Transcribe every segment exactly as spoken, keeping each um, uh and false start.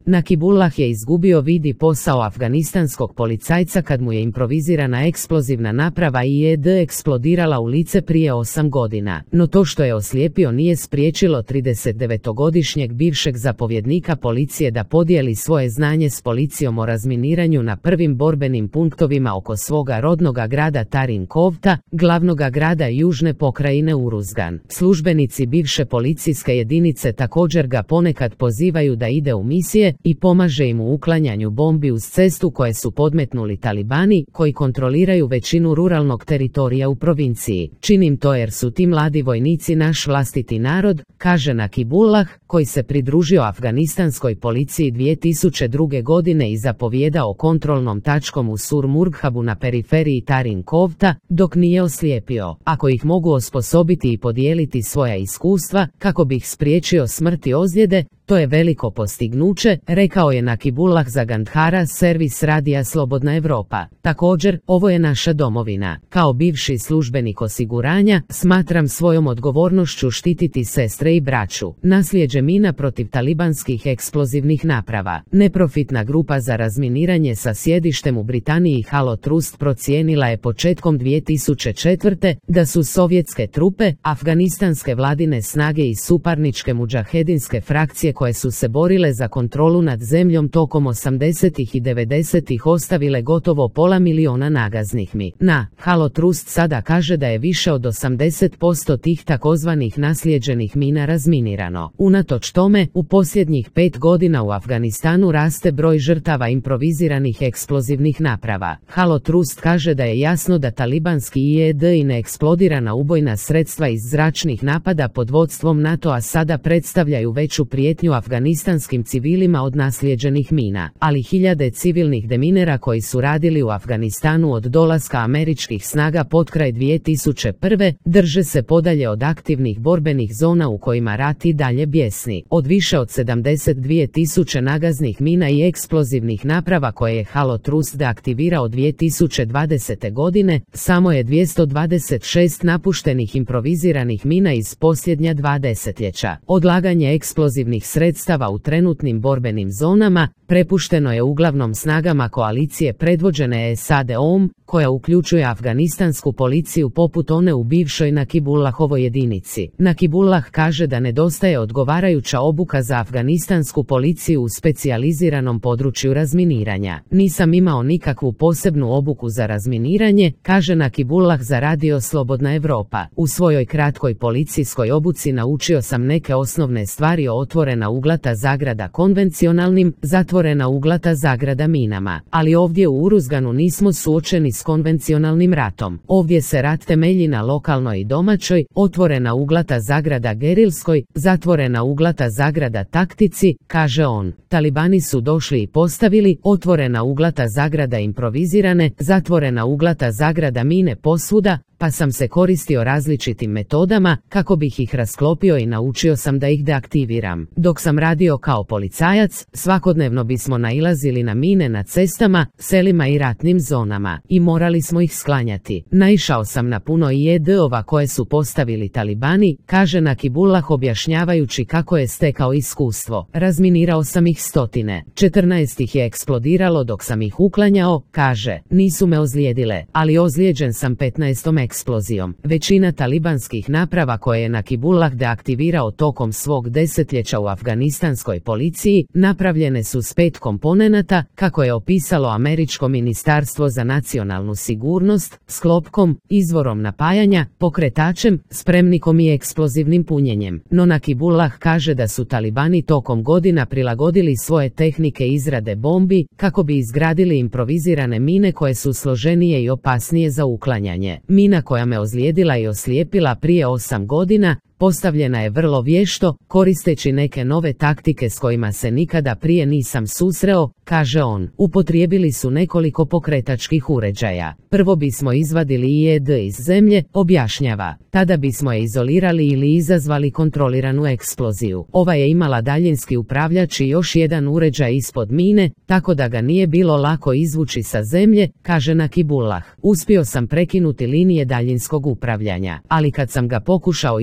Nakibullah je izgubio vid i posao afganistanskog policajca kad mu je improvizirana eksplozivna naprava I E D eksplodirala u lice prije osam godina. No to što je oslijepio nije spriječilo tridesetdevetogodišnjeg bivšeg zapovjednika policije da podijeli svoje znanje s policijom o razminiranju na prvim borbenim punktovima oko svoga rodnoga grada Tarin Kovta, glavnoga grada južne pokrajine Uruzgan. Službenici bivše policijske jedinice također ga ponekad pozivaju da ide u misije i pomaže im u uklanjanju bombi uz cestu koje su podmetnuli talibani, koji kontroliraju većinu ruralnog teritorija u provinciji. Činim to jer su ti mladi vojnici naš vlastiti narod, kaže Nakibullah, koji se pridružio afganistanskoj policiji dvije tisuće druge godine i zapovjedao kontrolnom tačkom u Sur Murghabu na periferiji Tarin Kovta, dok nije oslijepio. Ako ih mogu osposobiti i podijeliti svoja iskustva, kako bi ih spriječio smrt i ozljede, to je veliko postignuće, rekao je Nakibullah za Gandhara servis radija Slobodna Europa. Također, ovo je naša domovina. Kao bivši službenik osiguranja, smatram svojom odgovornošću štititi sestre i braću. Nasljeđe mina protiv talibanskih eksplozivnih naprava. Neprofitna grupa za razminiranje sa sjedištem u Britaniji Halo Trust procijenila je početkom dvije tisuće četvrte da su sovjetske trupe, afganistanske vladine snage i suparničke mudžahedinske frakcije koje su se borile za kontrolu nad zemljom tokom osamdesetih i devedesetih ostavile gotovo pola miliona nagaznih mina. Halo Trust sada kaže da je više od osamdeset posto tih takozvanih naslijeđenih mina razminirano. Unatoč tome, u posljednjih pet godina u Afganistanu raste broj žrtava improviziranih eksplozivnih naprava. Halo Trust kaže da je jasno da talibanski I E D i neeksplodirana ubojna sredstva iz zračnih napada pod vodstvom NATO-a sada predstavljaju veću prijetnju afganistanskim civilima od naslijeđenih mina, ali hiljade civilnih deminera koji su radili u Afganistanu od dolaska američkih snaga potkraj dvije tisuće prve drže se podalje od aktivnih borbenih zona u kojima rat i dalje bjesni. Od više od sedamdeset dvije tisuće nagaznih mina i eksplozivnih naprava koje je Halo Trust deaktivirao dvije tisuće dvadesete godine, samo je dvjesto dvadeset šest napuštenih improviziranih mina iz posljednja dva desetljeća. Odlaganje eksplozivnih sredstava u trenutnim borbenim zonama prepušteno je uglavnom snagama koalicije predvođene S A D-om, koja uključuje afganistansku policiju poput one u bivšoj Nakibullahovoj jedinici. Nakibullah kaže da nedostaje odgovarajuća obuka za afganistansku policiju u specijaliziranom području razminiranja. Nisam imao nikakvu posebnu obuku za razminiranje, kaže Nakibullah za radio Slobodna Europa. U svojoj kratkoj policijskoj obuci naučio sam neke osnovne stvari o otvorena uglata zagrada konvencionalnim, zatvorena uglata zagrada minama. Ali ovdje u Uruzganu nismo suočeni s konvencionalnim ratom. Ovdje se rat temelji na lokalnoj i domaćoj, otvorena uglata zagrada gerilskoj, zatvorena uglata zagrada taktici, kaže on. Talibani su došli i postavili otvorena uglata zagrada improvizirane, zatvorena uglata zagrada mine posvuda, pa sam se koristio različitim metodama kako bih ih rasklopio i naučio sam da ih deaktiviram. Dok sam radio kao policajac, svakodnevno bismo nailazili na mine na cestama, selima i ratnim zonama i morali smo ih sklanjati. Naišao sam na puno I E D-ova koje su postavili talibani, kaže Nakibullah objašnjavajući kako je stekao iskustvo. Razminirao sam ih stotine. četrnaest ih je eksplodiralo dok sam ih uklanjao, kaže. Nisu me ozlijedile, ali ozlijeđen sam petnaestom eksplozijom. Većina talibanskih naprava koje je Nakibullah deaktivirao tokom svog desetljeća u afganistanskoj policiji napravljene su s pet komponenata, kako je opisalo Američko ministarstvo za nacionalnu sigurnost, sklopkom, izvorom napajanja, pokretačem, spremnikom i eksplozivnim punjenjem. No Nakibullah kaže da su talibani tokom godina prilagodili svoje tehnike izrade bombi kako bi izgradili improvizirane mine koje su složenije i opasnije za uklanjanje. Mina koja me ozlijedila i oslijepila prije osam godina postavljena je vrlo vješto, koristeći neke nove taktike s kojima se nikada prije nisam susreo, kaže on. Upotrijebili su nekoliko pokretačkih uređaja. Prvo bismo izvadili I E D iz zemlje, objašnjava. Tada bismo je izolirali ili izazvali kontroliranu eksploziju. Ova je imala daljinski upravljač i još jedan uređaj ispod mine, tako da ga nije bilo lako izvući sa zemlje, kaže Nakibullah. Uspio sam prekinuti linije daljinskog upravljanja, ali kad sam ga pokušao izvući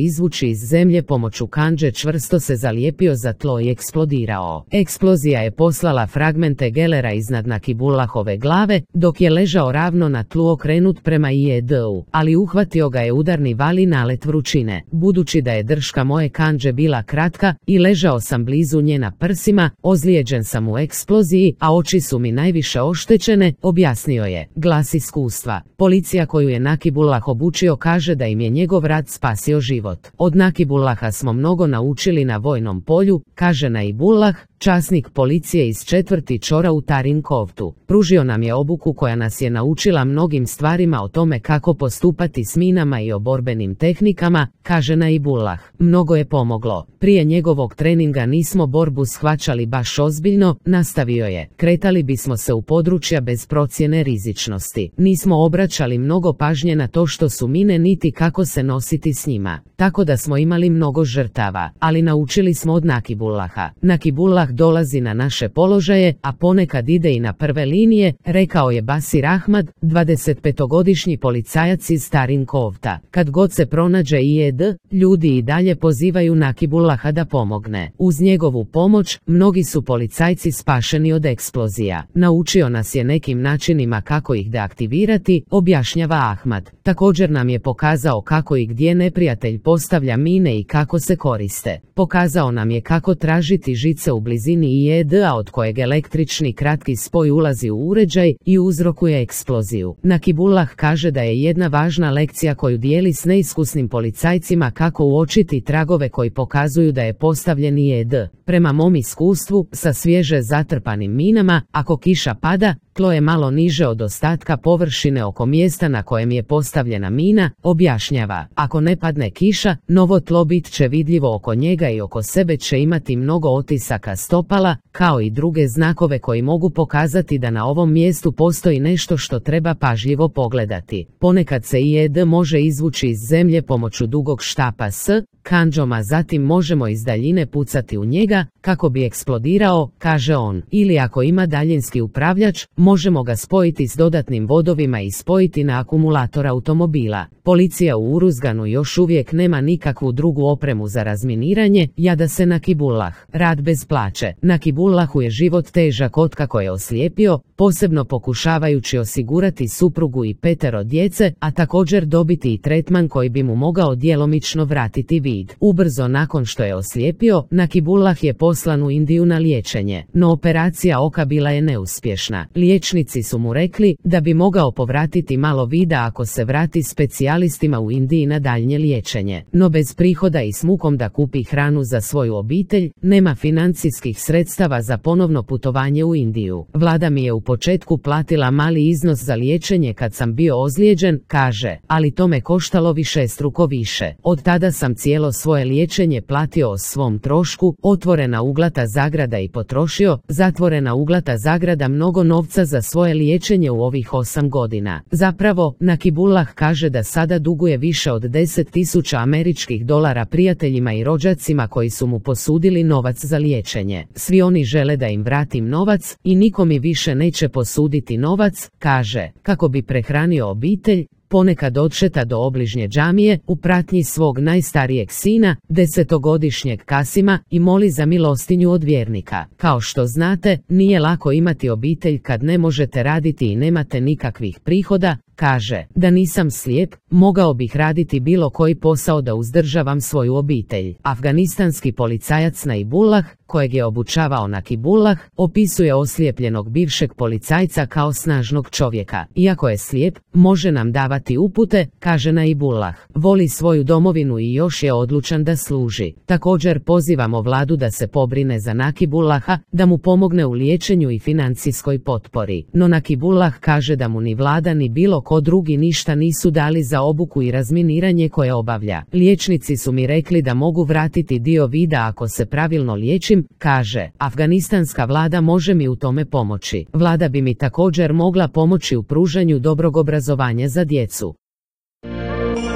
izvući iz zemlje pomoću kandže čvrsto se zalijepio za tlo i eksplodirao. Eksplozija je poslala fragmente gelera iznad Nakibullahove glave, dok je ležao ravno na tlu okrenut prema I E D-u, ali uhvatio ga je udarni val i nalet vrućine. Budući da je drška moje kandže bila kratka i ležao sam blizu nje na prsima, ozlijeđen sam u eksploziji, a oči su mi najviše oštećene, objasnio je. Glas iskustva. Policija koju je Nakibullah obučio kaže da im je njegov rad spasio život. Od Nakibullaha smo mnogo naučili na vojnom polju, kaže Naibullah, časnik policije iz četvrti čora u Tarinkovtu. Pružio nam je obuku koja nas je naučila mnogim stvarima o tome kako postupati s minama i o borbenim tehnikama, kaže Naibullah. Mnogo je pomoglo. Prije njegovog treninga nismo borbu shvaćali baš ozbiljno, nastavio je. Kretali bismo se u područja bez procjene rizičnosti. Nismo obraćali mnogo pažnje na to što su mine niti kako se nositi s njima. Tako da smo imali mnogo žrtava, ali naučili smo od Nakibullaha. Nakibullah dolazi na naše položaje, a ponekad ide i na prve linije, rekao je Basir Ahmad, dvadesetpetogodišnji policajac iz Tarinkovta. Kad god se pronađe I E D, ljudi i dalje pozivaju Nakibullaha da pomogne. Uz njegovu pomoć, mnogi su policajci spašeni od eksplozija. Naučio nas je nekim načinima kako ih deaktivirati, objašnjava Ahmad. Također nam je pokazao kako i gdje neprijatelj postavlja mine i kako se koriste. Pokazao nam je kako tražiti žice u blizini I E D-a od kojeg električni kratki spoj ulazi u uređaj i uzrokuje eksploziju. Nakibullah kaže da je jedna važna lekcija koju dijeli s neiskusnim policajcima kako uočiti tragove koji pokazuju da je postavljen I E D. Prema mom iskustvu, sa svježe zatrpanim minama, ako kiša pada, tlo je malo niže od ostatka površine oko mjesta na kojem je postavljena mina, objašnjava. Ako ne padne kiša, novo tlo bit će vidljivo oko njega i oko sebe će imati mnogo otisaka stopala, kao i druge znakove koji mogu pokazati da na ovom mjestu postoji nešto što treba pažljivo pogledati. Ponekad se I E D može izvući iz zemlje pomoću dugog štapa s kandžom, a zatim možemo iz daljine pucati u njega, kako bi eksplodirao, kaže on. Ili ako ima daljinski upravljač, možemo ga spojiti s dodatnim vodovima i spojiti na akumulator automobila. Policija u Uruzganu još uvijek nema nikakvu drugu opremu za razminiranje, jada se Nakibullah. Rad bez plaće. Nakibullahu je život težak otkako je oslijepio, posebno pokušavajući osigurati suprugu i petero djece, a također dobiti i tretman koji bi mu mogao djelomično vratiti vid. Ubrzo nakon što je oslijepio, Nakibullah je poslan u Indiju na liječenje, no operacija oka bila je neuspješna. Liječnici su mu rekli da bi mogao povratiti malo vida ako se vrati specijalistima u Indiji na daljnje liječenje, no bez prihoda i s mukom da kupi hranu za svoju obitelj, nema financijskih sredstava za ponovno putovanje u Indiju. Vlada mi je u početku platila mali iznos za liječenje kad sam bio ozlijeđen, kaže, ali to me koštalo višestruko više. Od tada sam cijelo svoje liječenje platio o svom trošku, otvorena uglata zagrada i potrošio, zatvorena uglata zagrada mnogo novca za svoje liječenje u ovih osam godina. Zapravo, Nakibullah kaže da sada duguje više od deset tisuća američkih dolara prijateljima i rođacima koji su mu posudili novac za liječenje. Svi oni žele da im vratim novac i niko mi više neće posuditi novac, kaže, kako bi prehranio obitelj. Ponekad odšeta do obližnje džamije u pratnji svog najstarijeg sina, desetogodišnjeg Kasima, i moli za milostinju od vjernika. Kao što znate, nije lako imati obitelj kad ne možete raditi i nemate nikakvih prihoda, kaže, da nisam slijep, mogao bih raditi bilo koji posao da uzdržavam svoju obitelj. Afganistanski policajac Naibullah, kojeg je obučavao Nakibullah, opisuje oslijepljenog bivšeg policajca kao snažnog čovjeka. Iako je slijep, može nam davati upute, kaže Naibullah. Voli svoju domovinu i još je odlučan da služi. Također pozivamo vladu da se pobrine za Nakibullaha, da mu pomogne u liječenju i financijskoj potpori. No Nakibullah kaže da mu ni vlada ni bilo ko drugi ništa nisu dali za obuku i razminiranje koje obavlja. Liječnici su mi rekli da mogu vratiti dio vida ako se pravilno liječim, kaže. Afganistanska vlada može mi u tome pomoći. Vlada bi mi također mogla pomoći u pružanju dobrog obrazovanja za djecu.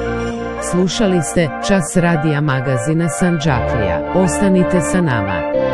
Slušali ste Čas radija magazina Sandžaklija. Ostanite sa nama.